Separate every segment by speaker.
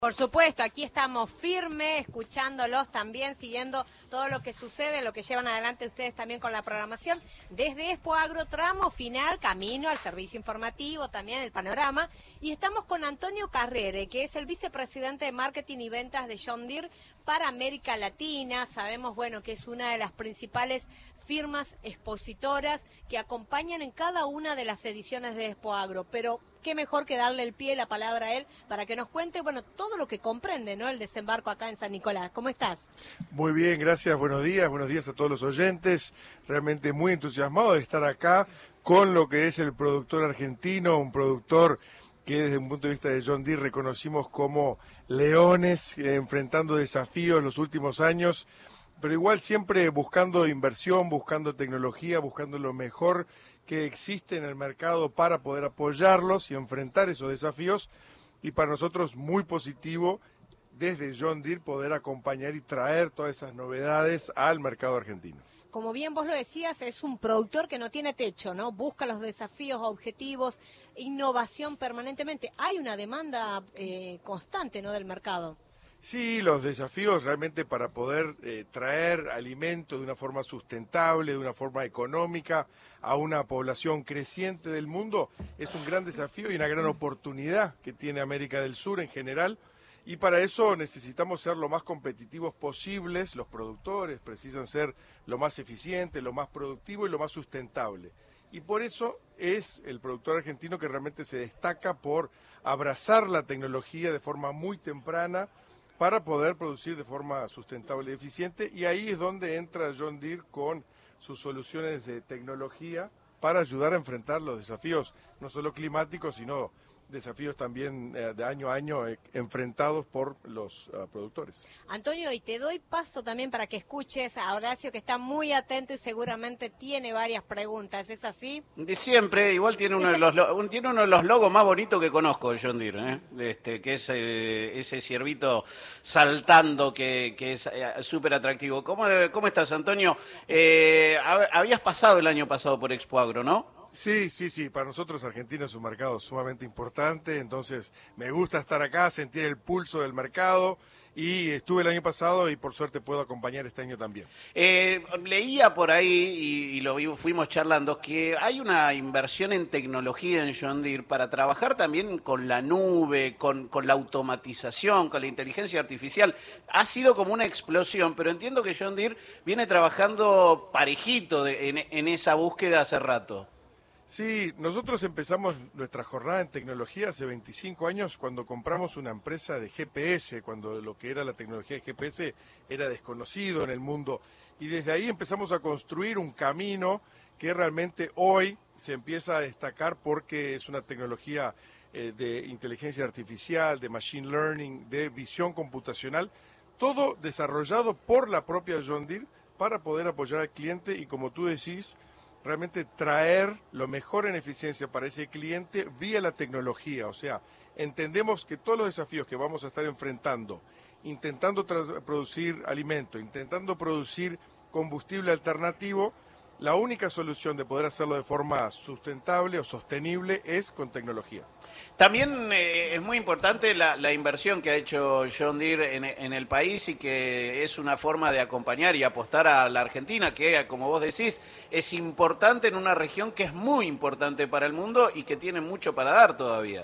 Speaker 1: Por supuesto, aquí estamos firmes, escuchándolos también, siguiendo todo lo que sucede, lo que llevan adelante ustedes también con la programación. Desde Expo Agro, tramo final, camino al servicio informativo, también el panorama. Y estamos con Antonio Carrere, que es el vicepresidente de Marketing y Ventas de John Deere para América Latina. Sabemos, bueno, que es una de las principales firmas expositoras que acompañan en cada una de las ediciones de Expo Agro. Pero qué mejor que darle el pie, la palabra a él, para que nos cuente, bueno, todo lo que comprende, ¿no?, el desembarco acá en San Nicolás. ¿Cómo estás?
Speaker 2: Muy bien, gracias, buenos días a todos los oyentes. Realmente muy entusiasmado de estar acá con lo que es el productor argentino, un productor que desde un punto de vista de John Deere reconocimos como leones, enfrentando desafíos los últimos años, pero igual siempre buscando inversión, buscando tecnología, buscando lo mejor que existe en el mercado para poder apoyarlos y enfrentar esos desafíos. Y para nosotros muy positivo desde John Deere poder acompañar y traer todas esas novedades al mercado argentino.
Speaker 1: Como bien vos lo decías, es un productor que no tiene techo, ¿no? Busca los desafíos, objetivos, innovación permanentemente. Hay una demanda constante, ¿no?, del mercado.
Speaker 2: Sí, los desafíos realmente para poder traer alimento de una forma sustentable, de una forma económica a una población creciente del mundo es un gran desafío y una gran oportunidad que tiene América del Sur en general. Y para eso necesitamos ser lo más competitivos posibles, los productores precisan ser lo más eficiente, lo más productivo y lo más sustentable. Y por eso es el productor argentino que realmente se destaca por abrazar la tecnología de forma muy temprana para poder producir de forma sustentable y eficiente. Y ahí es donde entra John Deere con sus soluciones de tecnología para ayudar a enfrentar los desafíos, no solo climáticos, sino desafíos también de año a año enfrentados por los productores.
Speaker 1: Antonio, y te doy paso también para que escuches a Horacio, que está muy atento y seguramente tiene varias preguntas. ¿Es así?
Speaker 3: De siempre, igual tiene uno de los logos más bonitos que conozco de John Deere, que es ese ciervito saltando que es súper atractivo. ¿Cómo estás, Antonio? Habías pasado el año pasado por Expo Agro, ¿no?
Speaker 2: Sí, para nosotros Argentina es un mercado sumamente importante, entonces me gusta estar acá, sentir el pulso del mercado y estuve el año pasado y por suerte puedo acompañar este año también.
Speaker 3: Leía por ahí y fuimos charlando que hay una inversión en tecnología en John Deere para trabajar también con la nube, con la automatización, con la inteligencia artificial. Ha sido como una explosión, pero entiendo que John Deere viene trabajando parejito en esa búsqueda hace rato.
Speaker 2: Sí, nosotros empezamos nuestra jornada en tecnología hace 25 años cuando compramos una empresa de GPS, cuando lo que era la tecnología de GPS era desconocido en el mundo. Y desde ahí empezamos a construir un camino que realmente hoy se empieza a destacar porque es una tecnología de inteligencia artificial, de machine learning, de visión computacional, todo desarrollado por la propia John Deere para poder apoyar al cliente y, como tú decís, realmente traer lo mejor en eficiencia para ese cliente vía la tecnología. O sea, entendemos que todos los desafíos que vamos a estar enfrentando, intentando producir alimento, intentando producir combustible alternativo, la única solución de poder hacerlo de forma sustentable o sostenible es con tecnología.
Speaker 3: También es muy importante la inversión que ha hecho John Deere en el país y que es una forma de acompañar y apostar a la Argentina, que, como vos decís, es importante en una región que es muy importante para el mundo y que tiene mucho para dar todavía.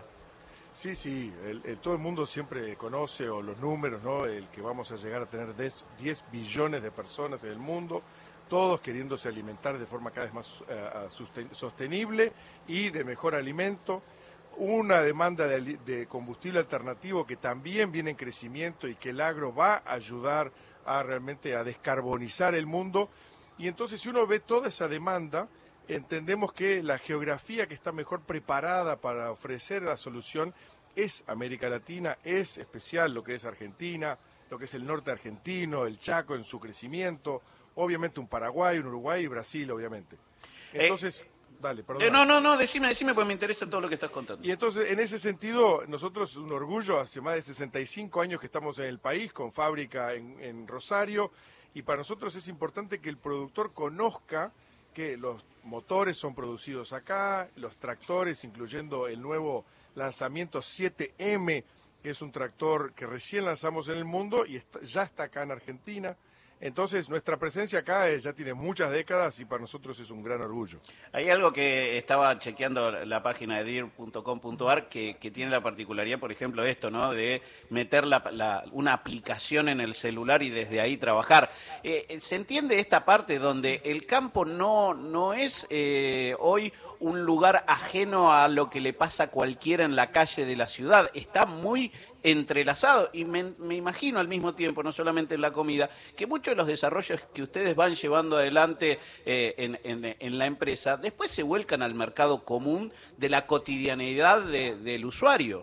Speaker 2: Sí, todo el mundo siempre conoce o los números, ¿no? El que vamos a llegar a tener 10 billones de personas en el mundo, todos queriéndose alimentar de forma cada vez más sostenible y de mejor alimento. Una demanda de combustible alternativo que también viene en crecimiento y que el agro va a ayudar a realmente a descarbonizar el mundo. Y entonces, si uno ve toda esa demanda, entendemos que la geografía que está mejor preparada para ofrecer la solución es América Latina, es especial lo que es Argentina, lo que es el norte argentino, el Chaco en su crecimiento, obviamente un Paraguay, un Uruguay y Brasil, obviamente. Entonces, dale, perdón.
Speaker 3: No, decime, pues me interesa todo lo que estás contando.
Speaker 2: Y entonces, en ese sentido, nosotros un orgullo, hace más de 65 años que estamos en el país, con fábrica en Rosario, y para nosotros es importante que el productor conozca que los motores son producidos acá, los tractores, incluyendo el nuevo lanzamiento 7M, que es un tractor que recién lanzamos en el mundo y ya está acá en Argentina. Entonces, nuestra presencia acá ya tiene muchas décadas y para nosotros es un gran orgullo.
Speaker 3: Hay algo que estaba chequeando la página de dir.com.ar que tiene la particularidad, por ejemplo, esto, ¿no? De meter una aplicación en el celular y desde ahí trabajar. ¿Se entiende esta parte donde el campo no es hoy un lugar ajeno a lo que le pasa a cualquiera en la calle de la ciudad? Está muy entrelazado y me imagino al mismo tiempo, no solamente en la comida, que muchos de los desarrollos que ustedes van llevando adelante en la empresa, después se vuelcan al mercado común de la cotidianeidad del usuario.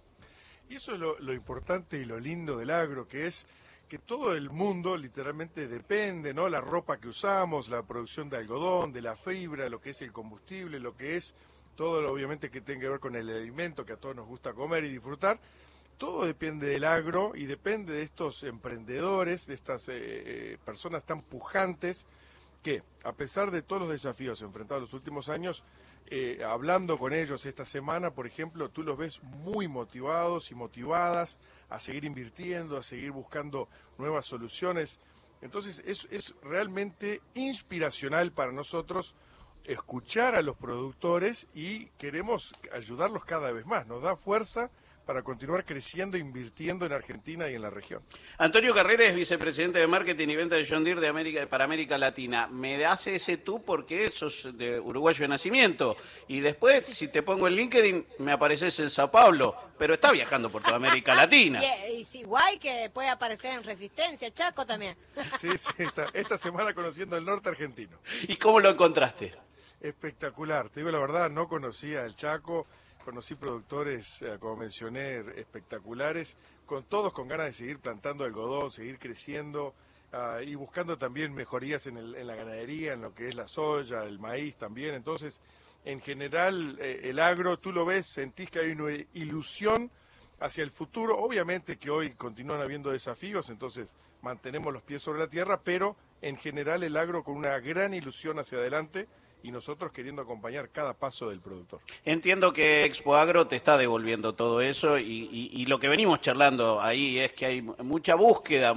Speaker 2: Y eso es lo importante y lo lindo del agro, que es que todo el mundo literalmente depende, ¿no? La ropa que usamos, la producción de algodón, de la fibra, lo que es el combustible, lo que es todo lo obviamente que tiene que ver con el alimento que a todos nos gusta comer y disfrutar. Todo depende del agro y depende de estos emprendedores, de estas personas tan pujantes que, a pesar de todos los desafíos enfrentados en los últimos años, hablando con ellos esta semana, por ejemplo, tú los ves muy motivados y motivadas a seguir invirtiendo, a seguir buscando nuevas soluciones. Entonces es realmente inspiracional para nosotros escuchar a los productores y queremos ayudarlos cada vez más. Nos da fuerza para continuar creciendo e invirtiendo en Argentina y en la región.
Speaker 3: Antonio Carrera es vicepresidente de Marketing y Venta de John Deere para América Latina. Me hace ese tú porque sos de uruguayo de nacimiento. Y después, si te pongo en LinkedIn, me apareces en Sao Paulo. Pero está viajando por toda América Latina.
Speaker 1: Y es igual que puede aparecer en Resistencia, Chaco también.
Speaker 2: Sí, esta semana conociendo el norte argentino.
Speaker 3: ¿Y cómo lo encontraste?
Speaker 2: Espectacular. Te digo la verdad, no conocía el Chaco. Conocí productores, como mencioné, espectaculares, todos con ganas de seguir plantando algodón, seguir creciendo y buscando también mejorías en la ganadería, en lo que es la soya, el maíz también. Entonces, en general, el agro, tú lo ves, sentís que hay una ilusión hacia el futuro. Obviamente que hoy continúan habiendo desafíos, entonces mantenemos los pies sobre la tierra, pero en general el agro con una gran ilusión hacia adelante, y nosotros queriendo acompañar cada paso del productor.
Speaker 3: Entiendo que Expo Agro te está devolviendo todo eso y lo que venimos charlando ahí es que hay mucha búsqueda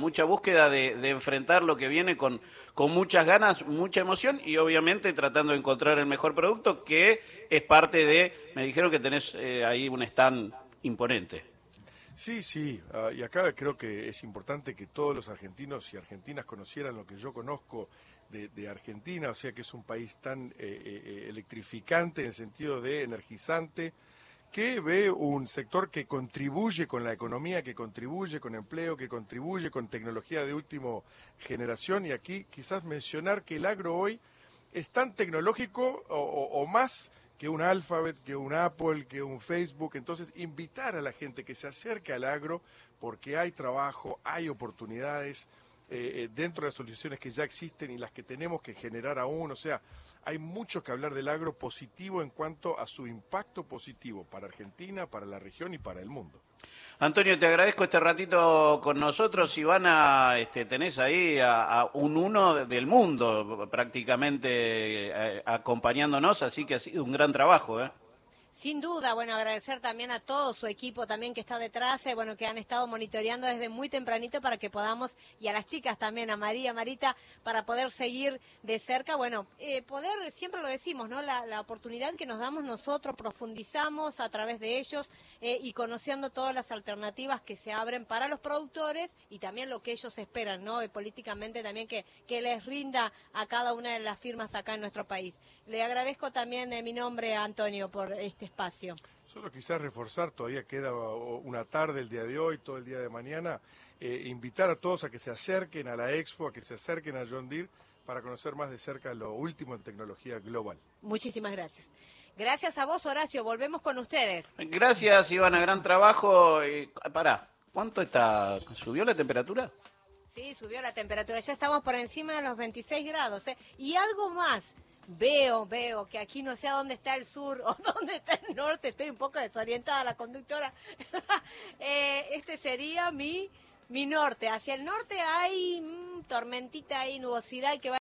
Speaker 3: de enfrentar lo que viene con muchas ganas, mucha emoción y obviamente tratando de encontrar el mejor producto, que es parte me dijeron que tenés ahí un stand imponente.
Speaker 2: Sí, y acá creo que es importante que todos los argentinos y argentinas conocieran lo que yo conozco de Argentina, o sea que es un país tan electrificante en el sentido de energizante, que ve un sector que contribuye con la economía, que contribuye con empleo, que contribuye con tecnología de última generación, y aquí quizás mencionar que el agro hoy es tan tecnológico o más que un Alphabet, que un Apple, que un Facebook. Entonces invitar a la gente que se acerque al agro porque hay trabajo, hay oportunidades dentro de las soluciones que ya existen y las que tenemos que generar aún. O sea, hay mucho que hablar del agro positivo en cuanto a su impacto positivo para Argentina, para la región y para el mundo.
Speaker 3: Antonio, te agradezco este ratito con nosotros. Ivana, tenés ahí a un uno del mundo prácticamente acompañándonos, así que ha sido un gran trabajo, ¿eh?
Speaker 1: Sin duda, bueno, agradecer también a todo su equipo también que está detrás, bueno, que han estado monitoreando desde muy tempranito para que podamos, y a las chicas también, a María, Marita, para poder seguir de cerca, bueno, poder, siempre lo decimos, ¿no? La oportunidad que nos damos nosotros, profundizamos a través de ellos y conociendo todas las alternativas que se abren para los productores y también lo que ellos esperan, ¿no? Políticamente también que les rinda a cada una de las firmas acá en nuestro país. Le agradezco también mi nombre a Antonio por este espacio.
Speaker 2: Solo quizás reforzar, todavía queda una tarde el día de hoy, todo el día de mañana, invitar a todos a que se acerquen a la Expo, a que se acerquen a John Deere para conocer más de cerca lo último en tecnología global.
Speaker 1: Muchísimas gracias. Gracias a vos, Horacio. Volvemos con ustedes.
Speaker 3: Gracias, Ivana. Gran trabajo. Pará, ¿cuánto está? ¿Subió la temperatura?
Speaker 1: Sí, subió la temperatura. Ya estamos por encima de los 26 grados. Y algo más. Veo que aquí no sé a dónde está el sur o dónde está el norte. Estoy un poco desorientada, la conductora. Este sería mi norte. Hacia el norte hay tormentita y nubosidad que va